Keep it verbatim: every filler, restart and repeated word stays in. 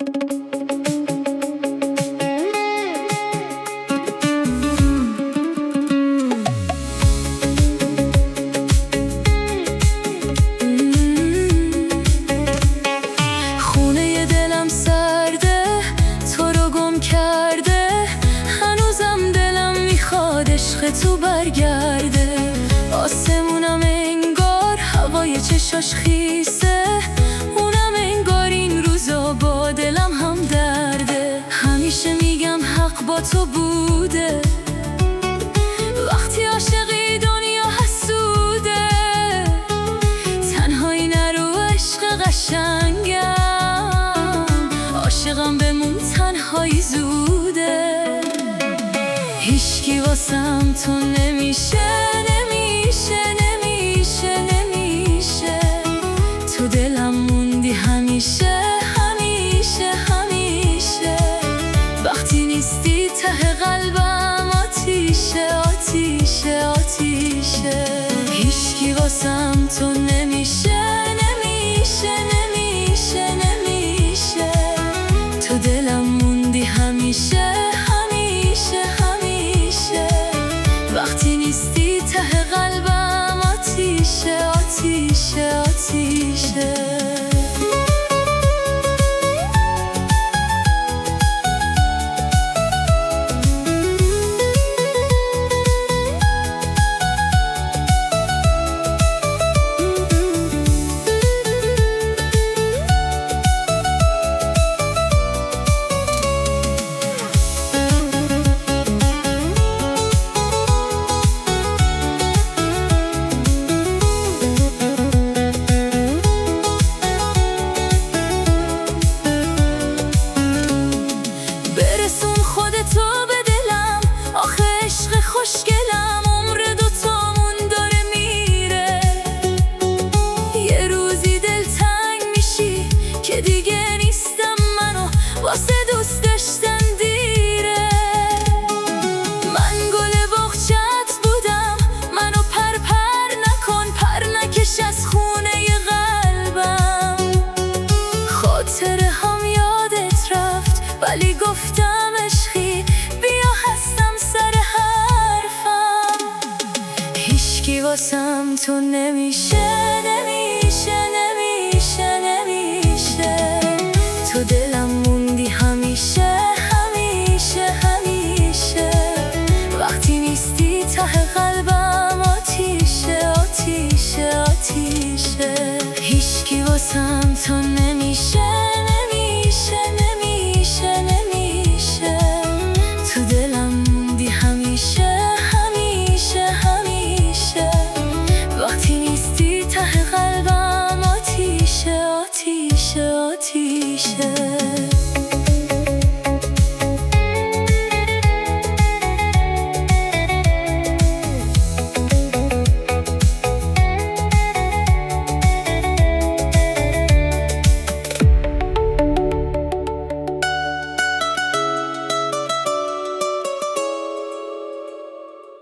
خونه دلم سرده، تو رو گم کرده، هنوزم دلم میخواد عشق تو برگرده. آسمونم انگار هوای چشاش خیسه، اونم انگار این روزا با دلم هم درده. همیشه میگم حق با تو بوده، وقتی عاشقی دنیا حسوده. تنهایی نرو عشق قشنگم، عاشقم بمون تنهایی زوده. هیچکی واسم تو نمیشه، نمیشه، نمیشه، نمیشه. تو دلم موندی همیشه، همیشه، همیشه. وقتی نیستی ته قلبم آتیشه، آتیشه، آتیشه. هیچکی واسم تو نمیشه، نمیشه، نمیشه، نمیشه. تو دلم موندی همیشه، همیشه، همیشه. وقتی نیستی ته قلبم آتیشه، آتیشه، آتیشه. برسون خودتو به دلم، آخه عشق خوشگلم عمر دوتامون داره میره. یه روزی دلتنگ میشی که دیگه نیستم منو واسه دوست داشتن دیره. من گل باغچت بودم، منو پر پر نکن، پر نکش از خونه قلبم. خاطره هم یادت رفت ولی گفتم عشقی بیا هستم سر حرفم. هیچکی واسم تو نمیشه، نمیشه.